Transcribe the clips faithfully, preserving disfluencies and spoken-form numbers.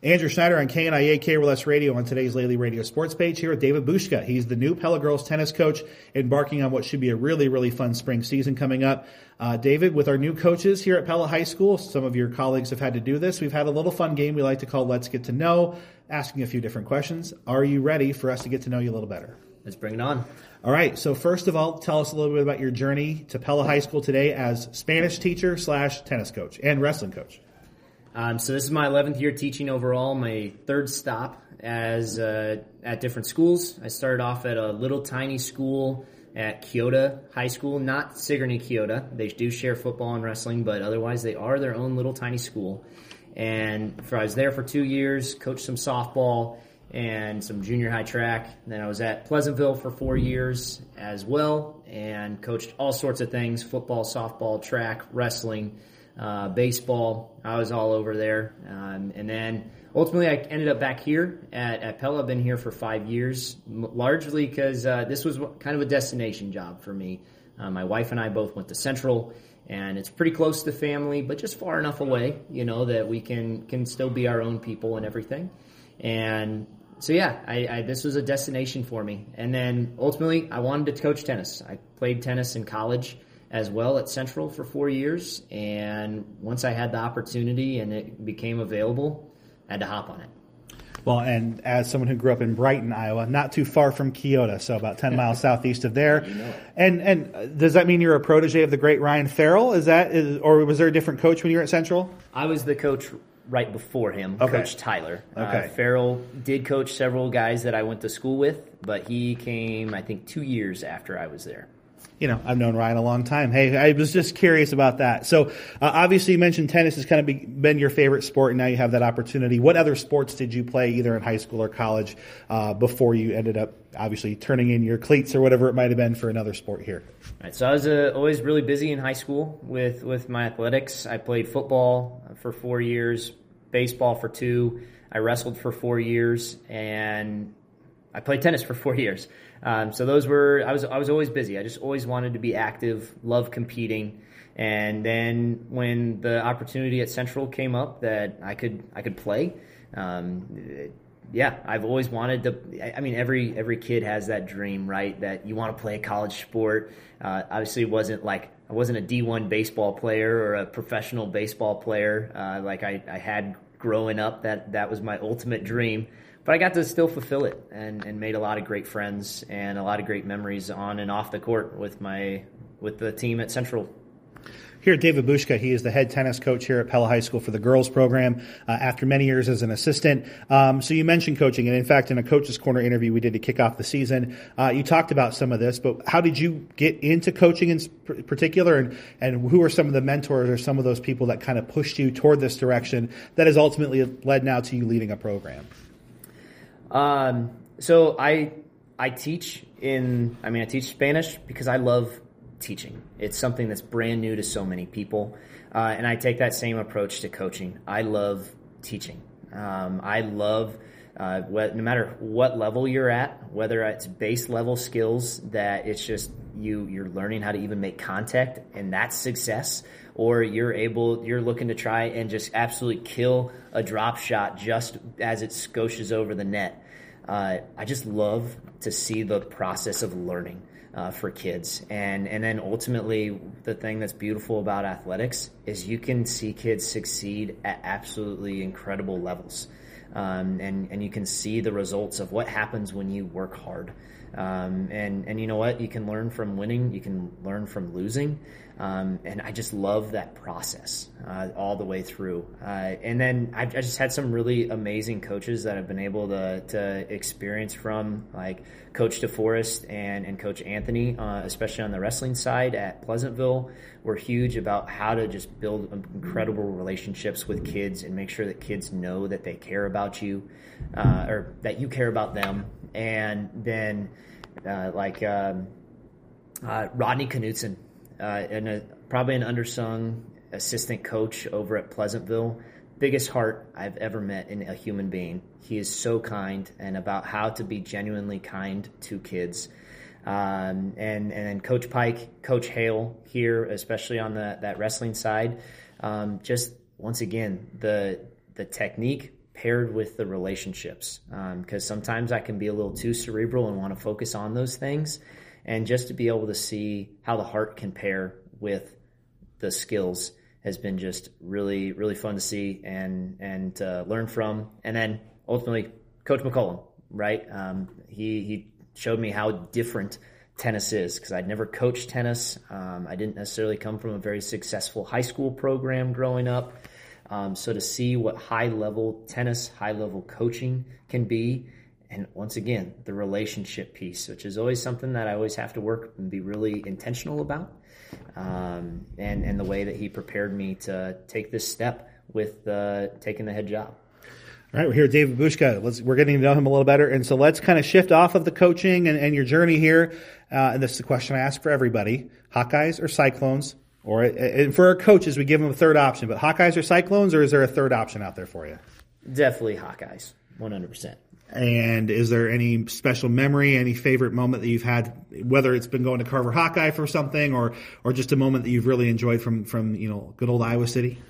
Andrew Schneider on K N I A K R L S Radio on today's Lely Radio Sports page here with David Bushka. He's the new Pella girls tennis coach, embarking on what should be a really, really fun spring season coming up. Uh, David, with our new coaches here at Pella High School, some of your colleagues have had to do this. We've had a little fun game we like to call Let's Get to Know, asking a few different questions. Are you ready for us to get to know you a little better? Let's bring it on. All right. So first of all, tell us a little bit about your journey to Pella High School today as Spanish teacher slash tennis coach and wrestling coach. Um, so this is my eleventh year teaching overall, my third stop as uh, at different schools. I started off at a little tiny school at Kyoto High School, not Sigourney Kyoto. They do share football and wrestling, but otherwise they are their own little tiny school. And for, I was there for two years, coached some softball and some junior high track. And then I was at Pleasantville for four years as well and coached all sorts of things, football, softball, track, wrestling, Uh, baseball. I was all over there. Um, and then ultimately I ended up back here at, at Pella. I've been here for five years, m- largely because uh, this was kind of a destination job for me. Uh, my wife and I both went to Central, and it's pretty close to family, but just far enough away, you know, that we can, can still be our own people and everything. And so, yeah, I, I, this was a destination for me. And then ultimately I wanted to coach tennis. I played tennis in college as well at Central for four years, and once I had the opportunity and it became available, I had to hop on it. Well, and as someone who grew up in Brighton, Iowa, not too far from Kyoto, so about ten miles southeast of there. You know. And and does that mean you're a protege of the great Ryan Farrell? Is that, is, or was there a different coach when you were at Central? I was the coach right before him, okay. Coach Tyler. Okay. Uh, Farrell did coach several guys that I went to school with, but he came, I think, two years after I was there. You know, I've known Ryan a long time. Hey, I was just curious about that. So, uh, obviously, you mentioned tennis has kind of be, been your favorite sport, and now you have that opportunity. What other sports did you play, either in high school or college, uh, before you ended up, obviously, turning in your cleats or whatever it might have been for another sport here? Right, so I was uh, always really busy in high school with, with my athletics. I played football for four years, baseball for two. I wrestled for four years, and I played tennis for four years. Um, so those were, I was, I was always busy. I just always wanted to be active, loved competing. And then when the opportunity at Central came up that I could, I could play, um, yeah, I've always wanted to, I mean, every, every kid has that dream, right? That you want to play a college sport. Uh, obviously it wasn't like, I wasn't a D one baseball player or a professional baseball player, uh, like I, I had growing up. That, that was my ultimate dream. But I got to still fulfill it and, and made a lot of great friends and a lot of great memories on and off the court with my with the team at Central. Here, David Bushka, he is the head tennis coach here at Pella High School for the girls program uh, after many years as an assistant. Um, so you mentioned coaching, and in fact, in a Coach's Corner interview we did to kick off the season, uh, you talked about some of this, but how did you get into coaching in particular, and, and who are some of the mentors or some of those people that kind of pushed you toward this direction that has ultimately led now to you leading a program? Um, so I, I teach in, I mean, I teach Spanish because I love teaching. It's something that's brand new to so many people. Uh, and I take that same approach to coaching. I love teaching. Um, I love, uh, what, no matter what level you're at, whether it's base level skills that it's just you, you're learning how to even make contact and that's success, or you're able, you're looking to try and just absolutely kill a drop shot just as it scooshes over the net. Uh, I just love to see the process of learning uh, for kids. And, and then ultimately, the thing that's beautiful about athletics is you can see kids succeed at absolutely incredible levels. Um, and, and you can see the results of what happens when you work hard. Um, and, and you know what? You can learn from winning. You can learn from losing. Um, and I just love that process uh, all the way through. Uh, and then I've, I just had some really amazing coaches that I've been able to, to experience from, like Coach DeForest and, and Coach Anthony, uh, especially on the wrestling side at Pleasantville, were huge about how to just build incredible relationships with kids and make sure that kids know that they care about you, uh, or that you care about them. And then uh, like um, uh, Rodney Knutson, Uh, and a, probably an undersung assistant coach over at Pleasantville. Biggest heart I've ever met in a human being. He is so kind and about how to be genuinely kind to kids. Um, and, and then Coach Pike, Coach Hale here, especially on the, that wrestling side. Um, just once again, the, the technique paired with the relationships, because um, sometimes I can be a little too cerebral and want to focus on those things, and just to be able to see how the heart can pair with the skills has been just really, really fun to see and and uh, learn from. And then ultimately, Coach McCollum, right? Um, he he showed me how different tennis is, because I'd never coached tennis. Um, I didn't necessarily come from a very successful high school program growing up. Um, so to see what high-level tennis, high-level coaching can be, and once again, the relationship piece, which is always something that I always have to work and be really intentional about, um, and, and the way that he prepared me to take this step with uh, taking the head job. All right, we're here with David Babushka. Let's, we're getting to know him a little better, and so let's kind of shift off of the coaching and, and your journey here. Uh, and this is a question I ask for everybody: Hawkeyes or Cyclones? Or and for our coaches, we give them a third option. But Hawkeyes or Cyclones, or is there a third option out there for you? Definitely Hawkeyes, one hundred percent. And is there any special memory, any favorite moment that you've had, whether it's been going to Carver Hawkeye for something, or or just a moment that you've really enjoyed from from you know good old Iowa City?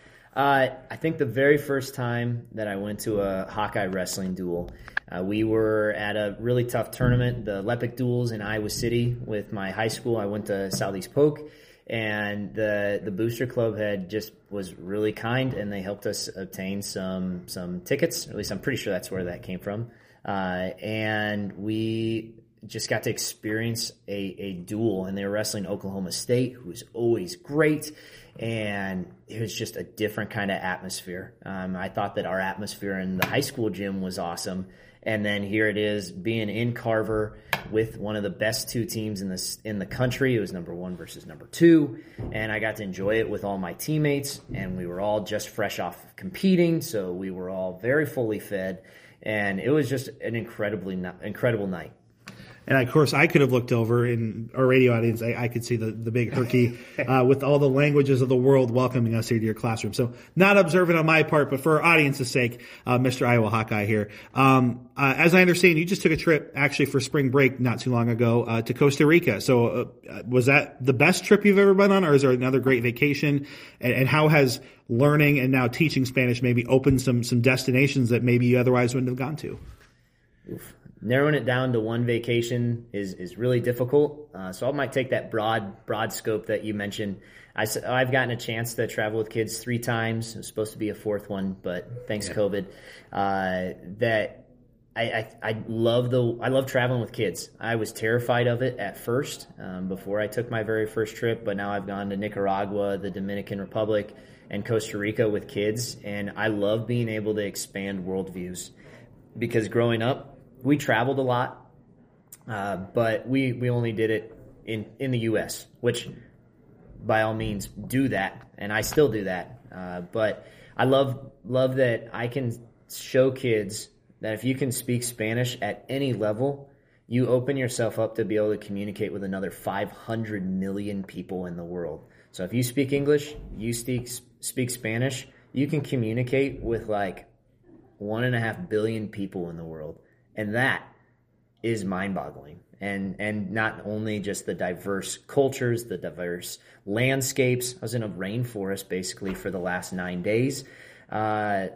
Uh, I think the very first time that I went to a Hawkeye wrestling duel, uh, we were at a really tough tournament, the Lepic Duels in Iowa City with my high school. I went to Southeast Polk, and the the booster club had just was really kind, and they helped us obtain some some tickets. At least I'm pretty sure that's where that came from. Uh, and we just got to experience a, a duel, and they were wrestling Oklahoma State, who was always great. And it was just a different kind of atmosphere. Um, I thought that our atmosphere in the high school gym was awesome. And then here it is being in Carver with one of the best two teams in this in the country. It was number one versus number two. And I got to enjoy it with all my teammates. And we were all just fresh off of competing. So we were all very fully fed. And it was just an incredibly incredible night. And of course, I could have looked over in our radio audience. I, I could see the, the big herky uh, with all the languages of the world welcoming us here to your classroom. So not observant on my part, but for our audience's sake, uh, Mister Iowa Hawkeye here. Um, uh, as I understand, you just took a trip actually for spring break not too long ago uh, to Costa Rica. So uh, was that the best trip you've ever been on, or is there another great vacation? And, and how has learning and now teaching Spanish maybe opened some some destinations that maybe you otherwise wouldn't have gone to? Oof. Narrowing it down to one vacation is, is really difficult. Uh, so I might take that broad broad scope that you mentioned. I, I've gotten a chance to travel with kids three times. It was supposed to be a fourth one, but thanks yeah. COVID. Uh, that I, I I love the I love traveling with kids. I was terrified of it at first um, before I took my very first trip, but now I've gone to Nicaragua, the Dominican Republic, and Costa Rica with kids, and I love being able to expand worldviews, because growing up, we traveled a lot, uh, but we, we only did it in, in the U S, which by all means do that, and I still do that. Uh, but I love love that I can show kids that if you can speak Spanish at any level, you open yourself up to be able to communicate with another five hundred million people in the world. So if you speak English, you speak, speak Spanish, you can communicate with like one and a half billion people in the world. And that is mind-boggling. And and not only just the diverse cultures, the diverse landscapes. I was in a rainforest basically for the last nine days. Uh,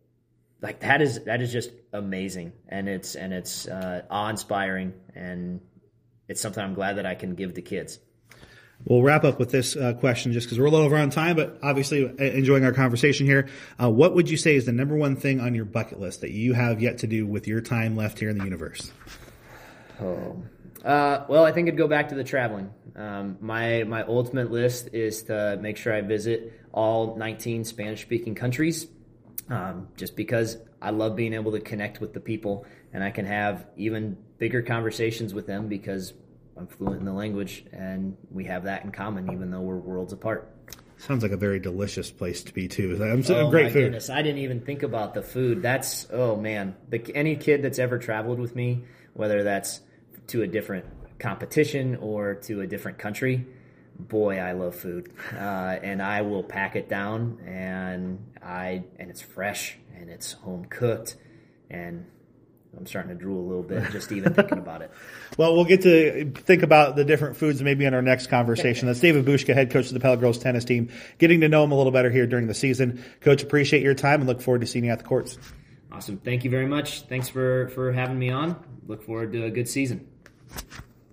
like that is that is just amazing, and it's and it's uh, awe-inspiring, and it's something I'm glad that I can give to kids. We'll wrap up with this uh, question just because we're a little over on time, but obviously enjoying our conversation here. Uh, what would you say is the number one thing on your bucket list that you have yet to do with your time left here in the universe? Oh, uh, well, I think it'd go back to the traveling. Um, my my ultimate list is to make sure I visit all nineteen Spanish-speaking countries, um, just because I love being able to connect with the people, and I can have even bigger conversations with them because I'm fluent in the language, and we have that in common, even though we're worlds apart. Sounds like a very delicious place to be, too. I'm so oh, great my food. Goodness. I didn't even think about the food. That's, oh, man. The, any kid that's ever traveled with me, whether that's to a different competition or to a different country, boy, I love food. Uh, and I will pack it down, and I and it's fresh, and it's home-cooked, and I'm starting to drool a little bit just even thinking about it. Well, we'll get to think about the different foods maybe in our next conversation. That's David Babushka, head coach of the Pella girls tennis team, getting to know him a little better here during the season. Coach, appreciate your time and look forward to seeing you at the courts. Awesome. Thank you very much. Thanks for, for having me on. Look forward to a good season.